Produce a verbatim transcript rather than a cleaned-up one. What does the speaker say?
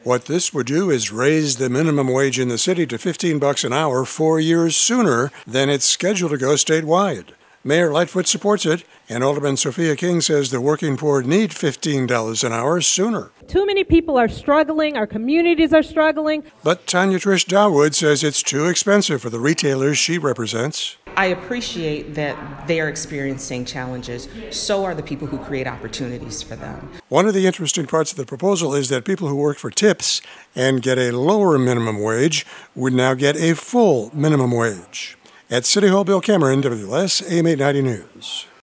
What this would do is raise the minimum wage in the city to fifteen bucks an hour four years sooner than it's scheduled to go statewide. Mayor Lightfoot supports it, and Alderman Sophia King says the working poor need fifteen dollars an hour sooner. Too many people are struggling. Our communities are struggling. But Tanya Trish Dawood says it's too expensive for the retailers she represents. I appreciate that they are experiencing challenges. So are the people who create opportunities for them. One of the interesting parts of the proposal is that people who work for tips and get a lower minimum wage would now get a full minimum wage. At City Hall, Bill Cameron, W L S A M eight ninety News.